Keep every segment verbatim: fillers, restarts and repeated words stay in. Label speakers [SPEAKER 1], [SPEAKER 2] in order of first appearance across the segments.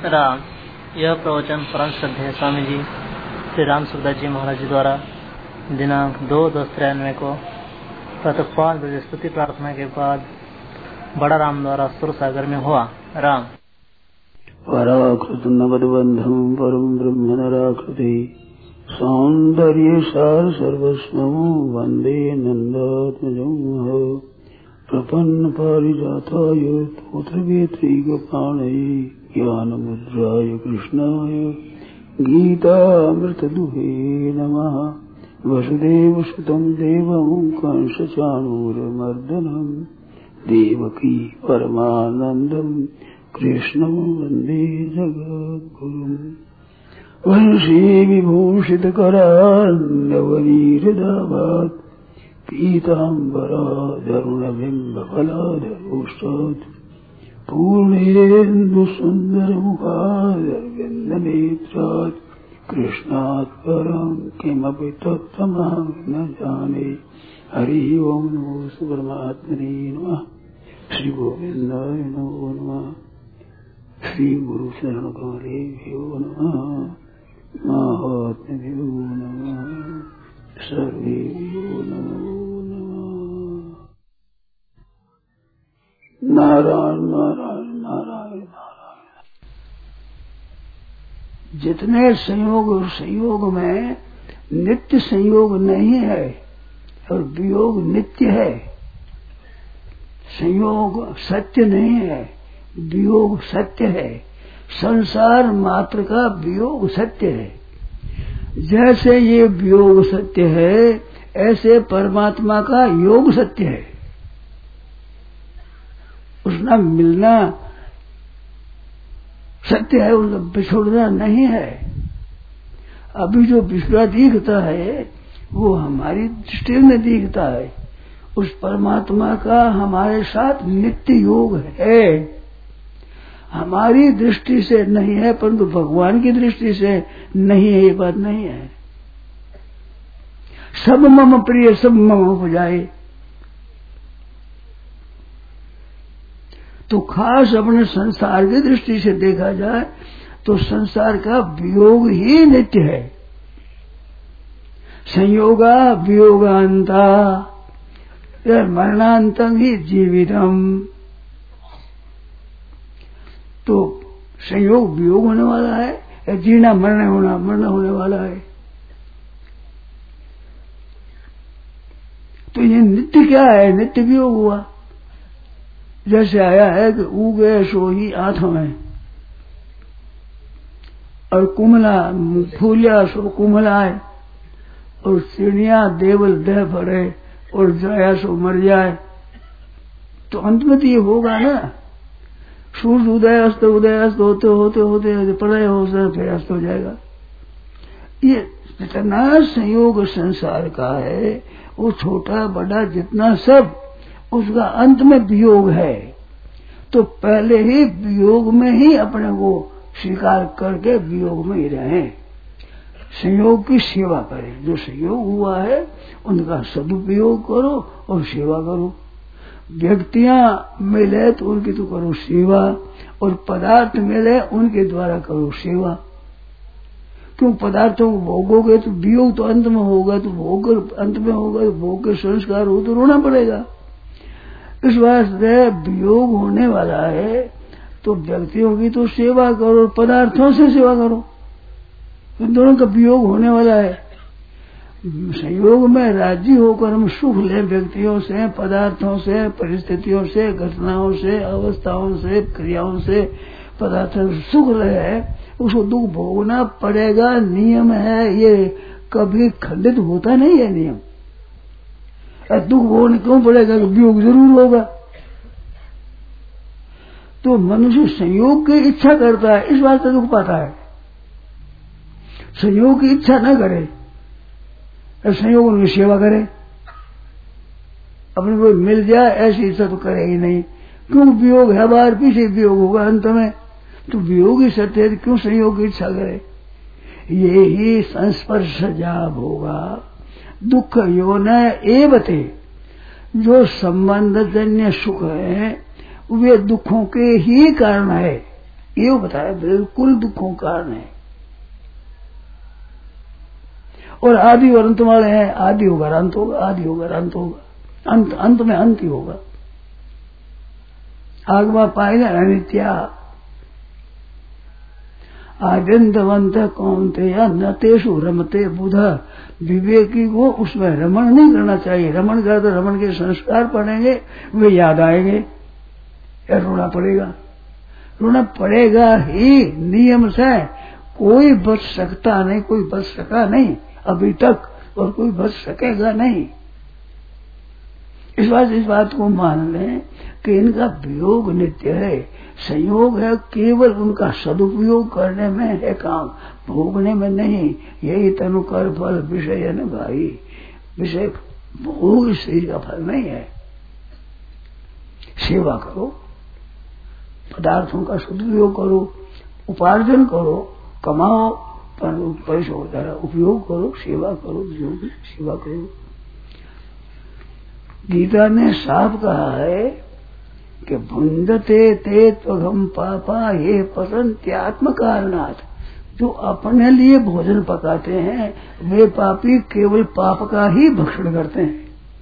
[SPEAKER 1] राम। यह प्रवचन परम श्रद्धेय स्वामी जी श्री राम सुखदास जी महाराज जी द्वारा दिनांक दो दस तिरानवे को प्रातः पाँच बजे स्तुति प्रार्थना के बाद बड़ा राम द्वारा सुर सागर में हुआ। राम।
[SPEAKER 2] पराकृत नवदबंधम परम ब्रह्म नराकृति सौंदर्य सार सर्वस्वं वंदे नंदात्मजं प्रपन्न पारिजाताय तोत्रवेत्रैकपाणये ज्ञानमुद्राय कृष्णाय गीतामृतदुहे नमः। वसुदेवसुतं देवं कंसचाणूरमर्दनं देवकी परमानन्दं कृष्णं वन्दे जगद्गुरुम्। वंशी विभूषितकरान्नवनीरदाभात् पीताम्बराधरुणबिम्बफलाधरोष्टात् पूर्णेन्दुसुन्दरमुखादरविन्दनेत्रात् कृष्णात् परं किमपि तत्त्वमहं न जाने। हरि ओं नमो परमात्मने नमः। श्री गोविन्दाय नमो नमः। श्री गुरु शरण कमलेभ्यो नमः। महात्म्यो नमः। सर्वेभ्यो नमो नमः। नारायण नारायण नारायण नारायण। जितने संयोग और संयोग में नित्य संयोग नहीं है और वियोग नित्य है, संयोग सत्य नहीं है, वियोग सत्य है। संसार मात्र का वियोग सत्य है। जैसे ये वियोग सत्य है ऐसे परमात्मा का योग सत्य है। उसका मिलना सत्य है, उसका बिछोड़ना नहीं है। अभी जो बिछड़ा दिखता है वो हमारी दृष्टि में दिखता है। उस परमात्मा का हमारे साथ नित्य योग है। हमारी दृष्टि से नहीं है परंतु भगवान की दृष्टि से नहीं है, ये बात नहीं है। सब मम प्रिय सब मम उपजाए। तो खास अपने संसार की दृष्टि से देखा जाए तो संसार का वियोग ही नित्य है। संयोगा वियोगांता मरणांतं ही जीवितम। तो संयोग वियोग होने वाला है या जीना मरना होना मरना होने वाला है। तो ये नित्य क्या है? नित्य वियोग हुआ। जैसे आया है कि उगे सो ही आठों में और कुमला फूलिया सो कुमलाए और चिड़िया देवल देह भरे और जाया सो मर जाए। तो अंत में तो ये होगा ना। सूर्य उदय अस्त उदय अस्त होते होते होते प्रलय हो सर फिर अस्त हो जाएगा। ये जितना संयोग संसार का है वो छोटा बड़ा जितना सब उसका अंत में वियोग है। तो पहले ही वियोग में ही अपने को स्वीकार करके वियोग में ही रहें। संयोग की सेवा करें। जो संयोग हुआ है उनका सदुपयोग करो और सेवा करो। व्यक्तियां मिले तो उनकी तो करो सेवा और पदार्थ मिले उनके द्वारा करो सेवा। क्यों? पदार्थों को भोगोगे तो वियोग तो अंत में होगा, तो भोग अंत में होगा तो भोग के संस्कार हो तो रोना पड़ेगा। इस वास्ते वियोग होने वाला है तो व्यक्तियों की तो सेवा करो, पदार्थों से सेवा करो। इन दोनों का वियोग होने वाला है। संयोग में राजी होकर हम सुख लें व्यक्तियों से, पदार्थों से, परिस्थितियों से, घटनाओं से, अवस्थाओं से, क्रियाओं से, पदार्थों से सुख रहे उसको दुख भोगना पड़ेगा। नियम है ये, कभी खंडित होता नहीं है नियम। दुख भोगने क्यों पड़ेगा? वियोग जरूर होगा। तो मनुष्य संयोग की इच्छा करता है इस बात से दुख पाता है। संयोग की इच्छा न करे, संयोग उनकी सेवा करे, अपने को मिल जाए ऐसी इच्छा तो करे ही नहीं। क्यों? वियोग है बाहर, पीछे वियोग होगा अंत में। तो वियोग ही सत्य है, क्यों संयोग की इच्छा करे? ये ही संस्पर्श जाब होगा। दुख योन एवते। जो संबंध जन्य सुख है वे दुखों के ही कारण है। ये बताया बिल्कुल दुखों का कारण है। और आदि और अंत वाले हैं, आदि होगा अंत होगा, आदि होगा अंत होगा, अंत अंत में अंत ही होगा। आगमा पाएगा अनित्या आद्यंतवंत कौनते या नतेषु रमते बुध। विवेकी को उसमें रमण नहीं करना चाहिए। रमण कर तो रमण के संस्कार पड़ेंगे, वे याद आएंगे, या रोना पड़ेगा। रोना पड़ेगा ही नियम से, कोई बच सकता नहीं, कोई बच सका नहीं अभी तक, और कोई बच सकेगा नहीं। इस बात इस बात को मान लें कि इनका वियोग नित्य है, संयोग है, केवल उनका सदुपयोग करने में है काम, भोगने में नहीं। यही तनु कर फल विषय है न भाई, विषय भोग शरीर का फल नहीं है। सेवा करो, पदार्थों का सदुपयोग करो, उपार्जन करो, कमाओ, पर पैसों द्वारा उपयोग करो, सेवा करो, जो भी सेवा करो। गीता ने साफ कहा है कि भुंजते ते त्वघम पापा ये पसंत्यात्म कारणात्। जो अपने लिए भोजन पकाते हैं वे पापी केवल पाप का ही भक्षण करते हैं।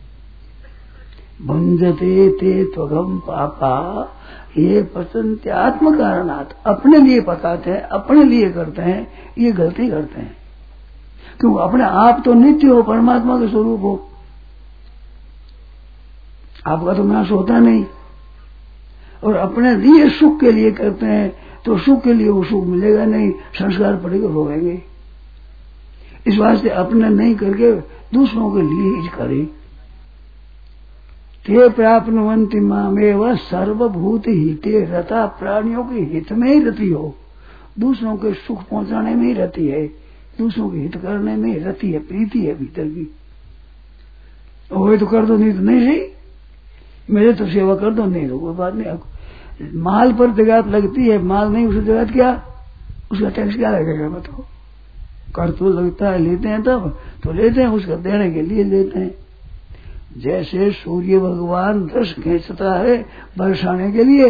[SPEAKER 2] भुंजते ते त्वघम पापा ये पसंत्यात्म कारणात्, अपने लिए पकाते हैं, अपने लिए करते हैं, ये गलती करते हैं। क्यों? अपने आप तो नित्य हो, परमात्मा के स्वरूप हो, आपका तो नाश होता नहीं। और अपने लिए सुख के लिए करते हैं तो सुख के लिए वो सुख मिलेगा नहीं, संस्कार पड़ेगा, रोएंगे। इस वास्ते अपने नहीं करके दूसरों के लिए ही करें। ते प्राप्नुवन्ति मामेव सर्वभूत हिते रता, प्राणियों के हित में ही रति हो, दूसरों के सुख पहुंचाने में ही रति है, दूसरों के हित करने में ही रति है, प्रीति है भीतर की। वो तो कर दो, नहीं तो नहीं सही, मेरे तो सेवा कर दो, नहीं तो कोई बात नहीं। माल पर जगत लगती है, माल नहीं उसे जगत क्या, उसका टैक्स क्या लगेगा बताओ? कर तो लगता है, लेते हैं तब तो लेते हैं, उसका देने के लिए लेते हैं। जैसे सूर्य भगवान रस खींचता है बरसाने के लिए,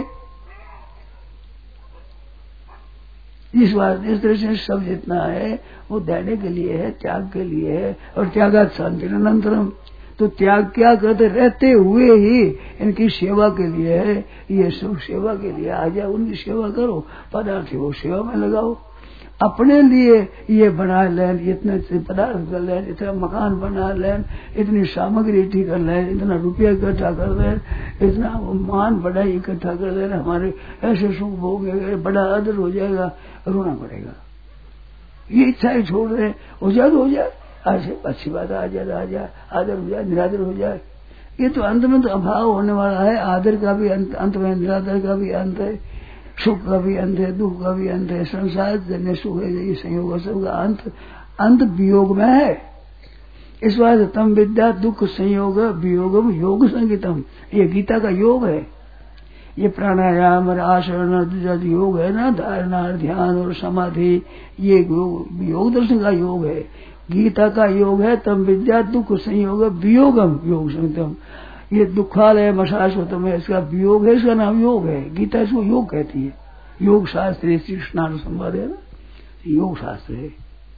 [SPEAKER 2] इस बात इस तरह से सब जितना है वो देने के लिए है, त्याग के लिए है। और त्यागात शांति अनंतरम, तो त्याग क्या करते रहते हुए ही इनकी सेवा के लिए है। ये सब सेवा के लिए आ जाए, उनकी सेवा करो, पदार्थ वो सेवा में लगाओ। अपने लिए ये बना लें, इतने पदार्थ कर लें, इतना मकान बना लें, इतनी सामग्री इकट्ठी कर लें, इतना रुपया इकट्ठा कर दें, इतना मान बढ़ाई इकट्ठा कर दें, हमारे ऐसे सुख भोगेंगे, बड़ा आदर हो जाएगा, रोना पड़ेगा। ये इच्छा छोड़ दें, हो जाए तो हो जाए, ऐसे अच्छी बात आ जाए, आ जाए, आदर हो जाए, निरादर हो जाए। ये तो अंत में तो अभाव होने वाला है। आदर का भी अंत, अंत में निरादर का भी अंत है, सुख का भी अंत है, दुख का भी अंत है। संसार जन्य सुख है, ये संयोग सबका अंत अंत वियोग में है। इस बात तम विद्या दुख संयोग वियोगम योग संगीतम, ये गीता का योग है। ये प्राणायाम और आसन योग है ना, धारणा ध्यान और समाधि, ये योग दर्शन का योग है, गीता का योग है। तम विद्या दुख संयोग वियोगम योग संगीतम, ये दुखालय मशाश्वतम है, इसका वियोग है, इसका नाम योग है। गीता इसको योग कहती है। योग शास्त्र श्री कृष्ण संवाद है ना, योग शास्त्र है।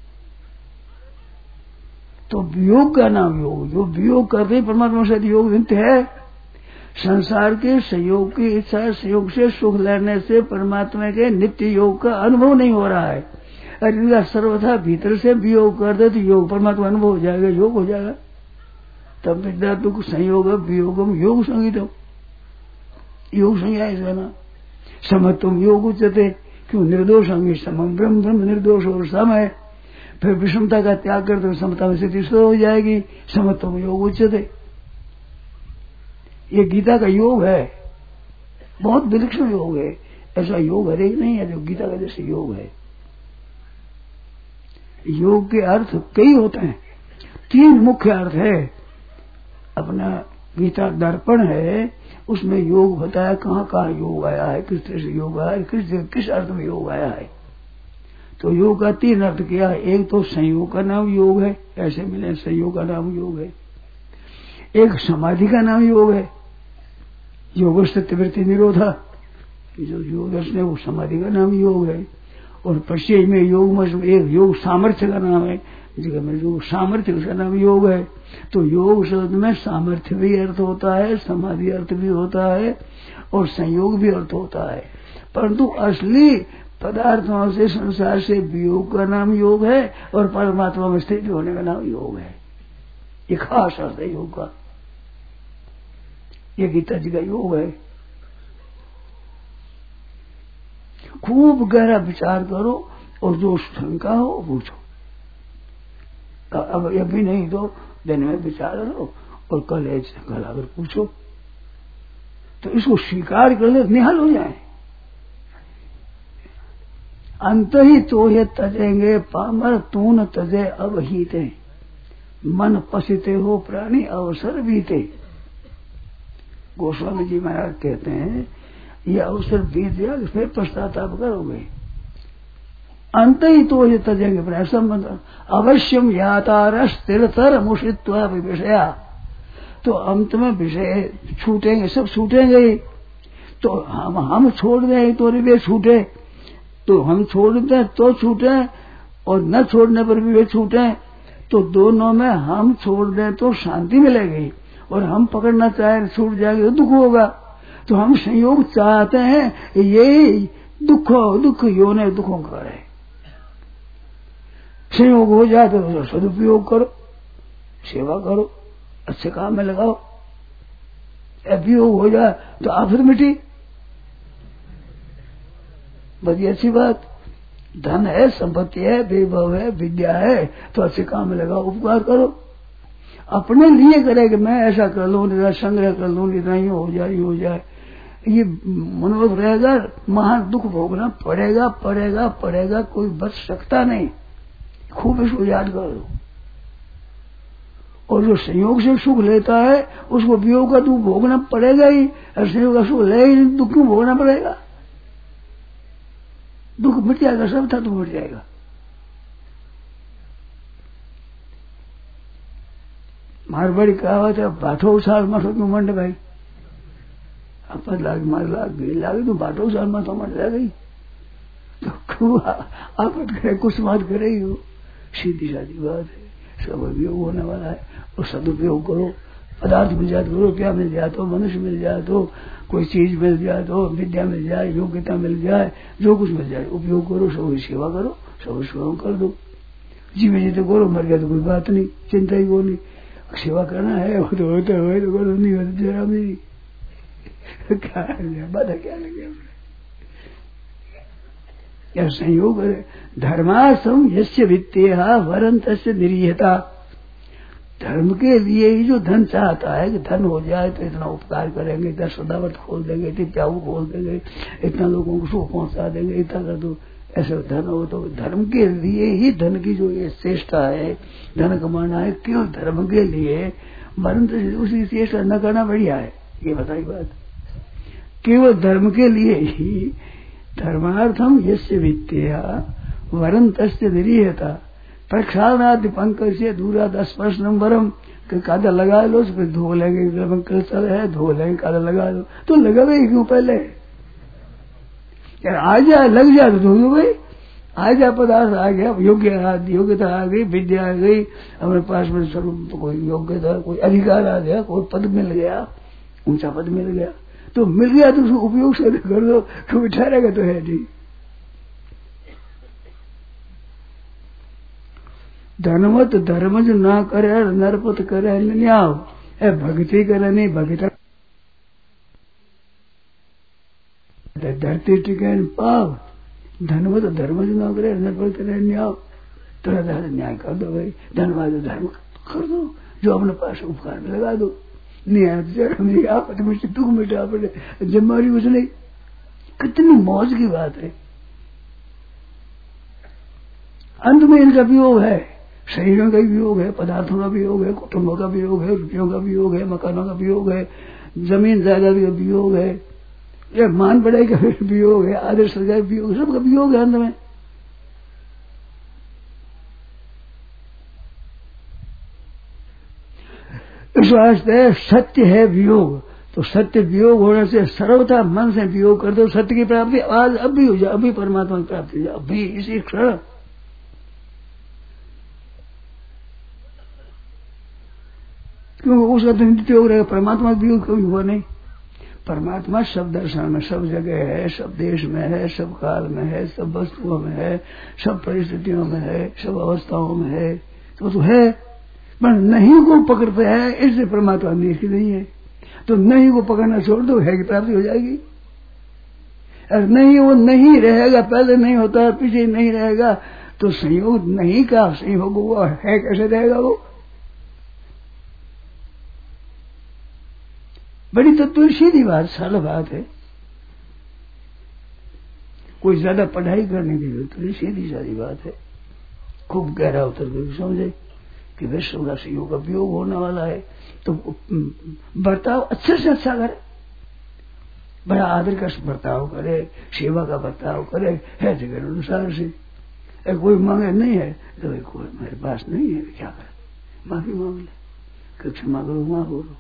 [SPEAKER 2] तो वियोग का नाम योग, जो वियोग करते परमात्मा से योग नित्य है। संसार के संयोग की इच्छा संयोग से सुख लेने से परमात्मा के नित्य योग का अनुभव नहीं हो रहा है। अगर इनका सर्वथा भीतर से वियोग कर दे तो योग परमात्मा अनुभव हो जाएगा, योग हो जाएगा। तब विद्या दुख संयोग वियोगम योग संगीतम, योग संज्ञा इसका नाम। समत्वम योग उच्चते, क्यों? निर्दोष अंगी समम ब्रह्म, ब्रह्म निर्दोष और सम है। फिर विषमता का त्याग कर दो, समता में स्थिति हो जाएगी। समत्वम योग उच्चते, ये गीता का योग है, बहुत विलक्षण योग है। ऐसा योग हर एक नहीं है जो गीता का जैसे योग है। योग के अर्थ कई होते हैं, तीन मुख्य अर्थ है। अपना गीता दर्पण है, उसमें योग बताया, कहाँ कहाँ योग आया है, किस तरह से योग आया है, किस किस अर्थ में योग आया है। तो योग का तीन अर्थ किया है। एक तो संयोग का नाम योग है, ऐसे मिले संयोग का नाम योग है। एक समाधि का नाम योग है, योग चित्तवृत्ति निरोधा, जो योग दर्शन है वो समाधि का नाम योग है। और प्रत्यय में योग में एक योग सामर्थ्य का नाम है, जगह में जो सामर्थ्य उसका नाम योग है। तो योग शब्द में सामर्थ्य भी अर्थ होता है, समाधि अर्थ भी होता है और संयोग भी अर्थ होता है। परंतु असली पदार्थों से संसार से वियोग का नाम योग है और परमात्मा में स्थित होने का नाम योग है। ये खास अर्थ है योग का, ये गीता जी का योग है। खूब गहरा विचार करो और जो शंका हो पूछो। अब अभी नहीं तो दिन में विचार करो और कल कल अगर पूछो तो इसको स्वीकार कर ले, निहाल हो जाए। अंत ही तो ये तजेंगे पामर तून तजे अब हीते, मन पसीते हो प्राणी अवसर बीते। गोस्वामी जी महाराज कहते हैं ये अवसर बीत गया, फिर पश्चाताप करोगे। अंत ही तो ये तजेंगे, ऐसा मतलब अवश्यम यातार स्थिरतर मुषित्वा विषया। तो अंत में विषय छूटेंगे, सब छूटेंगे ही। तो हम हम छोड़ दें तो वे छूटे, तो हम छोड़ दें तो छूटे और न छोड़ने पर भी वे छूटे। तो दोनों में हम छोड़ दें तो शांति मिलेगी और हम पकड़ना चाहे छूट जाएंगे तो दुख होगा। तो हम संयोग चाहते हैं, यही दुख दुख योने दुखों का है। संयोग हो जाए तो सदुपयोग करो, सेवा करो, अच्छे काम में लगाओ। अभियोग हो जाए तो आफत मिटी, बड़ी अच्छी बात। धन है, संपत्ति है, वैभव है, विद्या है, तो अच्छे काम में लगाओ, उपकार करो। अपने लिए करे कि मैं ऐसा कर लूं, इतना संग्रह कर लूं, इतना ही हो जाए, हो जाए, ये मनोरथ रहेगा। महान दुख भोगना पड़ेगा पड़ेगा पड़ेगा, कोई बच सकता नहीं। खूब इसको याद कर दो। और जो संयोग से सुख लेता है उसको वियोग का दुख भोगना पड़ेगा ही, और संयोग का सुख ले ही दुख क्यों भोगना पड़ेगा? दुख मिट जाएगा, सब था तो मिट जाएगा। मारवाड़ी कहावत है, बाठो साल माथो क्यों मंड भाई। अपन लाग मार लाग गई लागे तो बाठो साल माथो मंड रह गई। तो क्यों आपत करे, कुछ मत करे ही हो। सीधी साधी बात है, सब उपयोग होने वाला है और सदुपयोग करो। पदार्थ मिल जाए तो रुपया मिल जाए तो, मनुष्य मिल जाए तो, कोई चीज मिल जाए तो, विद्या मिल जाए, योग्यता मिल जाए, जो कुछ मिल जाए उपयोग करो, सबकी सेवा करो, सब सेवा कर दो। जीवे जी तो करो, मर गया तो कोई बात नहीं, चिंता ही को नहीं। सेवा करना है वो तो होता है, तो करो, नहीं होता जरा मेरी क्या बात है, क्या लगे या संयोग है। धर्मार्थम यस्य वित्तेहा वरं तस्य निरीहता। धर्म के लिए ही जो धन चाहता है कि धन हो जाए तो इतना उपकार करेंगे, इतना सदावत खोल देंगे, इतनी प्याऊ खोल देंगे, इतना लोगों को सुख पहुंचा देंगे, इतना कर दो, ऐसे धन हो। तो धर्म के लिए ही धन की जो ये चेष्टा है, धन कमाना है केवल धर्म के लिए, मरण तो उसी चेष्टा न करना बढ़िया है। ये बताई बात, केवल धर्म के लिए ही। धर्मार्थम यस्य वित्तेहा वरं तस्य निरीहता। प्रक्षालनादि पंकज से दूरा दस स्पर्श नंबरम के कादा लगा लो, फिर धो लेंगे, कल चल है धो लेंगे, कादा लगा लो। तो लगावे क्यों पहले? यार आ जाए, लग जाए तो धो दो भाई। आ जाए, पदार्थ आ गया, योग्य योग्यता आ गई, विद्या आ गई, हमारे पास में स्वरूप कोई योग्यता, कोई अधिकार आ गया, कोई पद मिल गया, ऊंचा पद मिल गया, तो मिल गया तो उसको उपयोग से कर दो, कभी ठहरेगा तो है नहीं। धनवत धर्म जो ना करे नरपत करे न्याव, ए भक्ति करे नहीं भगता धरती टिके पाव। धनवत धर्म जो ना करे नरपत करे न्याव, तरह तरह न्याय कर दो भाई। धनवाद धर्म कर दो, जो अपने पास उपकार में लगा दो। नहीं आपत में दुख मिटा पड़े, जमारी कुछ नहीं। कितनी मौज की बात है। अंत में इनका वियोग है, शरीरों का भी योग है, पदार्थों का भी योग है, कुटुंबों का भी योग है, रुपयों का भी योग है, मकानों का भी योग है, जमीन जायदाद का भी योग है, ये मान बढ़ाई का भी योग है, आदर्श का भी योग, सबका भी योग है अंत में। इस वास्ते सत्य है वियोग, तो सत्य वियोग होने से सर्वथा मन से वियोग कर दो, सत्य की प्राप्ति आज अभी हो जाए, अभी परमात्मा की प्राप्ति हो जाए, अभी इसी क्षण। क्योंकि उसका तो नित्य योग रहेगा, परमात्मा का वियोग कभी हुआ नहीं। परमात्मा सब दर्शन में, सब जगह है, सब देश में है, सब काल में है, सब वस्तुओं में है, सब परिस्थितियों में है, सब अवस्थाओं में है, तो, तो है, पर नहीं को पकड़ते हैं, इससे परमात्मा निष्क्रिय नहीं है। तो नहीं को पकड़ना छोड़ दो, है की प्राप्ति हो जाएगी। और नहीं वो नहीं रहेगा, पहले नहीं होता पीछे नहीं रहेगा, तो संयोग नहीं का संयोग वो है कैसे रहेगा? वो बड़ी तत्व सीधी बात, सरल बात है, कोई ज्यादा पढ़ाई करने की जरूरत नहीं, सीधी सादी बात है। खूब गहरा उतर कर समझे कि विश्व का संयोग का वियोग होने वाला है, तो बर्ताव अच्छे से अच्छा करे, बड़ा आदर का बर्ताव करे, सेवा का बर्ताव करे, है जगह अनुसार से। कोई मांगे नहीं है तो कोई मेरे पास नहीं है, क्या करे, माफी मांग ले, क्षमा करो, माफ करो।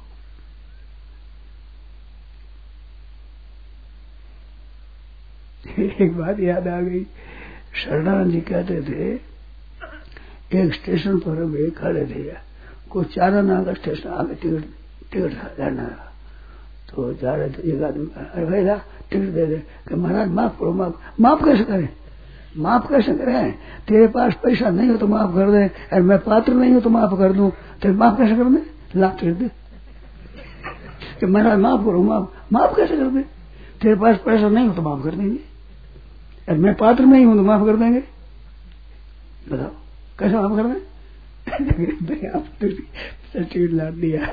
[SPEAKER 2] एक बात याद आ गई, शरणानंद जी कहते थे एक स्टेशन पर हम एक खड़े थे, कोई चारा नागा स्टेशन आगे टिकट टिकट लेना, तो जा रहे थे, एक आदमी अरे भाई टिकट दे दे, कि महाराज माफ करो, माफ माफ कैसे करें, माफ कैसे करें, तेरे पास पैसा नहीं हो तो माफ कर दे, और मैं पात्र नहीं हूं तो माफ कर दूं, तेरे माफ कैसे कर दे, ला टिकट दे, कि महाराज माफ करो, माफ माफ कैसे कर दे, तेरे पास पैसा नहीं हो तो माफ कर देंगे, और मैं पात्र नहीं हूं तो माफ कर देंगे, बताओ कैसे माफ कर दें? आप टिकट ला दिया,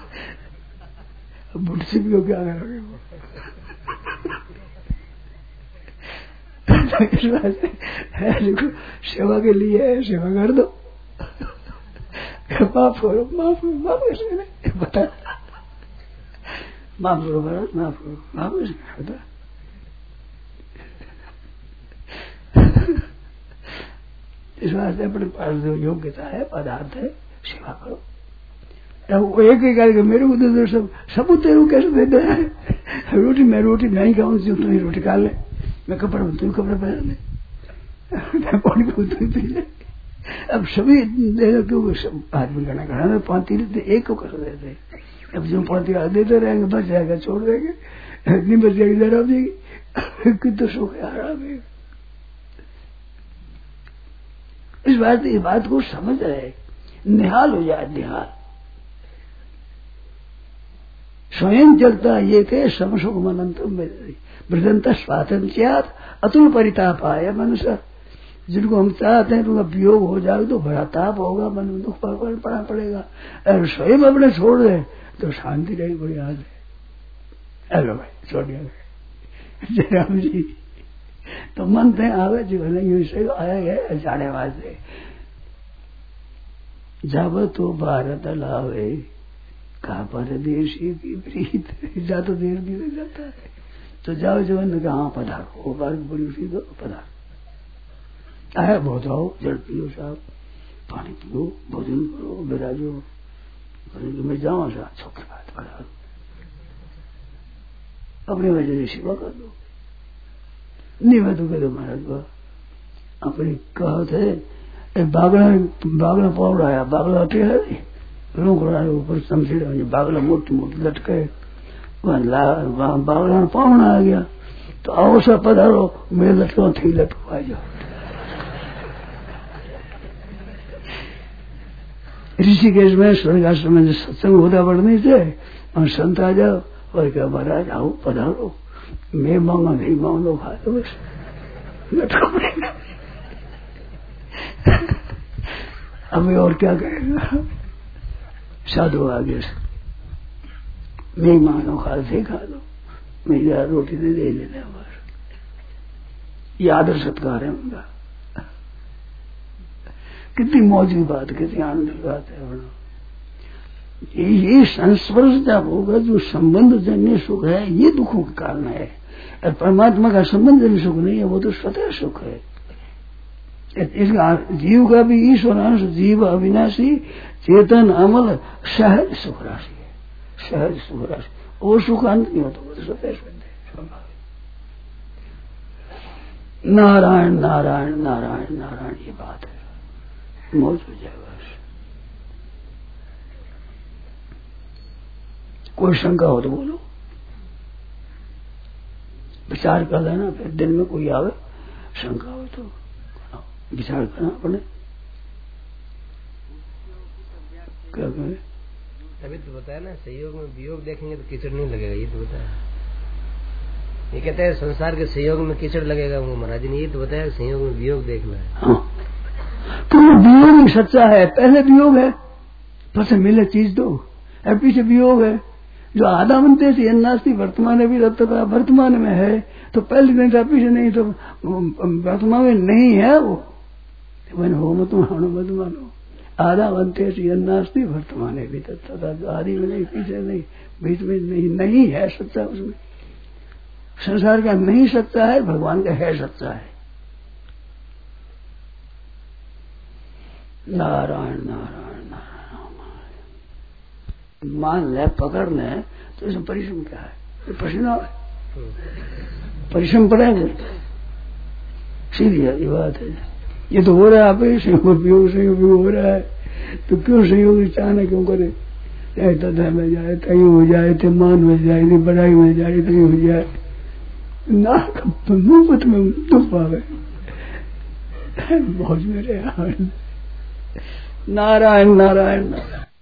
[SPEAKER 2] अब बुढ़ सिंह को क्या करोगे? सेवा के लिए है, सेवा कर दो, माफ करो, माफ करो, माफ कैसे करें बता, माफ करो महाराज, माफ करो, माफ कैसे बता। इस वास्ते अपने पास जो योग्यता है, पदार्थ है, सेवा करो। वो एक ही कहेगा मेरे को दे दो, सब सब तेरे को कैसे दे दे, रोटी मैं रोटी नहीं खाऊं, तू ही रोटी खा ले, मैं कपड़ा तू ही कपड़ा पहन ले, मैं पानी पीऊं तू ही पी ले। अब सभी देगा, क्योंकि सब आदमी करना खड़ा में पांती देते, एक को कर देते, अब जो पांती देते रहेंगे, बच जाएगा छोड़ देंगे, नहीं बच जाएगी जरा देगी, कितना सुख है, आराम है। इस बात इस बात को समझ रहे, निहाल हो जाए, निहाल स्वयं जगता ये के समसुख मनंतम ब्रजंत स्वातंत्र्यात अतुल परितापाय मनुष्य। जिनको हम चाहते हैं तो उनका वियोग हो जाए तो बड़ा ताप होगा, मन में दुख पड़ना पड़ेगा, और स्वयं अपने छोड़ दे तो शांति रहेगी, बड़ी याद है। अरे भाई छोड़ दिया जय राम जी, तो मन थे आवे जीवन से आया गया जाने वास्ते, जब तो भारत लावे कहा परदेशी की प्रीत, जा तो देर भी हो जाता है, तो जाओ जीवन ने कहा पधारो, वो बार बड़ी उसी दो पधारो, आया बहुत आओ, जल पियो साहब, पानी पियो, भोजन करो, बिराजो, मैं जाऊँ साहब, छोटी बात पधारो, अपनी वजह से सेवा कर दो, नहीं मैं तो कह दो महाराज को अपनी कहा थे, बागला बागला पाउड आया, बागला अटे है लोग ऊपर समझे, बागला मोटी मोटी लटके, बागला पाउड आ गया, तो आओ सब पधारो, मेरे लटकों थी लटको आ जाओ। ऋषिकेश में स्वर्ग आश्रम में सत्संग होता पड़ने से और संत आ जाओ और क्या महाराज आओ पधारो, मैं मांगा नहीं मांग लो, खा लो बस, अब और क्या कहेगा, साधु आगे से नहीं मांगो, खा से खा लो, मैं जरा रोटी दे दे लेना, बस ये आदर सत्कार है उनका। कितनी मौज की बात, कितनी आनंद की बात है। ये संस्पर्श जब होगा, जो संबंध जन्य सुख है, ये दुखों के कारण है, और परमात्मा का संबंध जन्य सुख नहीं है, वो तो स्वतः सुख है। इसका जीव का भी ईश्वरांश, जीव अविनाशी, चेतन अमल, सहज सुख राशि है, सहज सुख राशि, वो सुख अंत नहीं होता, वो तो स्वतः सिद्ध है। नारायण नारायण नारायण नारायण ये बात है, मौज हो जाए बस। कोई शंका हो तो बोलो, विचार कर लेना, फिर दिन में कोई आवे शंका हो तो विचार करना अपने। क्या कहें?
[SPEAKER 3] अभी तो बताया ना, सहयोग में वियोग देखेंगे तो कीचड़ नहीं लगेगा, ये तो बताया। ये कहते हैं संसार के सहयोग में कीचड़ लगेगा, वो महाराज ने ये तो बताया संयोग में वियोग देखना है।
[SPEAKER 2] हाँ, तो वियोग ही सच्चा है। पहले वियोग है, फिर मिले चीज दो, और पीछे वियोग है। जो आधा बनते थे नास्ती वर्तमान में भी रहता, वर्तमान में है तो पहले दिन था, पीछे नहीं तो वर्तमान में नहीं है वो। वन हो मत मानो मत मानो, आधा बनते थे नास्ती वर्तमान में भी रहता था, आदि में नहीं, पीछे नहीं, बीच में नहीं, नहीं है सच्चा उसमें। संसार का नहीं सच्चा है, भगवान का है सच्चा है। नारायण नारायण नारायण। मान ले पकड़ ले तो इसमें परिश्रम क्या है? ये पसीना है, परिश्रम पड़ेगा, सीधी ये बात है। ये तो हो रहा है, आप ही संयोग वियोग संयोग वियोग हो रहा है, तो क्यों संयोग चाहना क्यों करे? चाहे तथा में जाए, कहीं हो जाए, थे मान में जाए, थे बढ़ाई में जाए, कहीं हो जाए, नाक मुफ्त में दुख पावे मौज में रहे। नारायण नारायण नारायण।